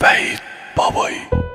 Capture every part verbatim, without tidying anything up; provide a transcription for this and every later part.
وحید بابایی.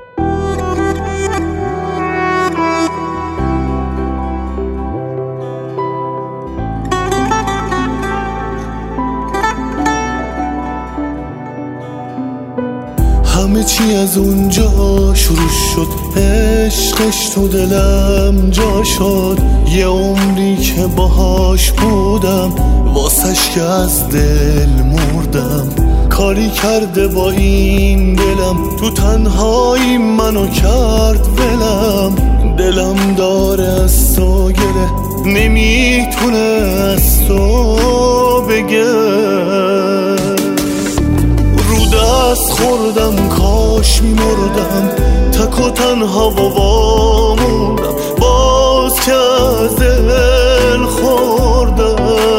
همه چی از اونجا شروع شد، عشقش تو دلم جا شد. یه عمری که باهاش بودم، واسش که از دل مردم. کاری کرده با این دلم، تو تنهایی منو کرد ولم. دلم داره از تو گله، نمیتونه از تو بگه. دست خوردم کاش میمردم، تک و تنها و واموندم. باز که از دل خوردم،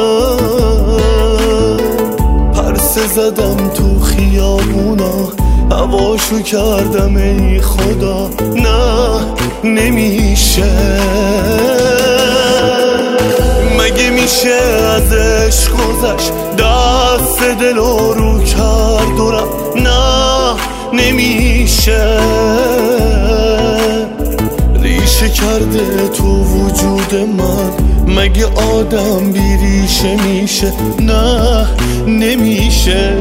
پرسه زدم تو خیابونا، هواشو کردم ای خدا. نه نمیشه، مگه میشه ازش گذشت، دست دلو رو کرد و رفت. نه نمیشه، ریشه کرده تو وجود من، مگه آدم بی ریشه میشه؟ نه نمیشه.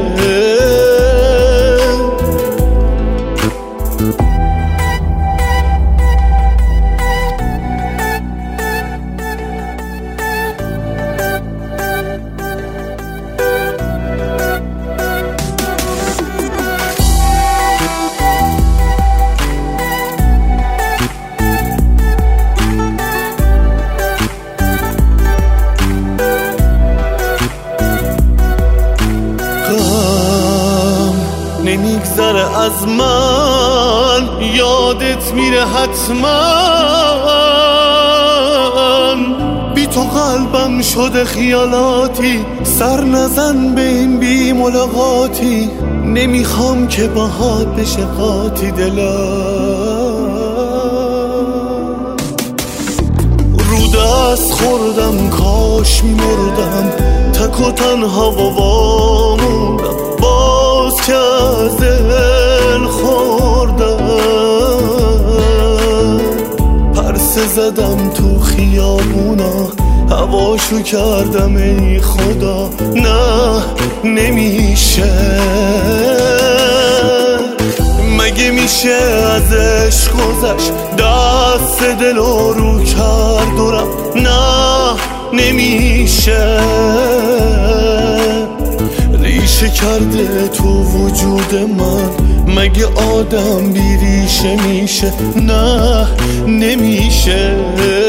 نمیگذره از من، یادت میره حتما. بی تو قلبم شده خیالاتی، سر نزن به این بی ملاقاتی. نمیخوام که باهات بشه قاطی دلم. رو دست خوردم کاش میمردم، تک و تنها و واموندم. باز که از دل خوردم، پرسه زدم تو خیابونا، هواشو کردم ای خدا. نه نمیشه، مگه میشه ازش گذشت، دست دلو رو کرد و رفت. نه نمیشه، ریشه کرده تو وجود من، مگه آدم بی ریشه میشه؟ نه نمیشه.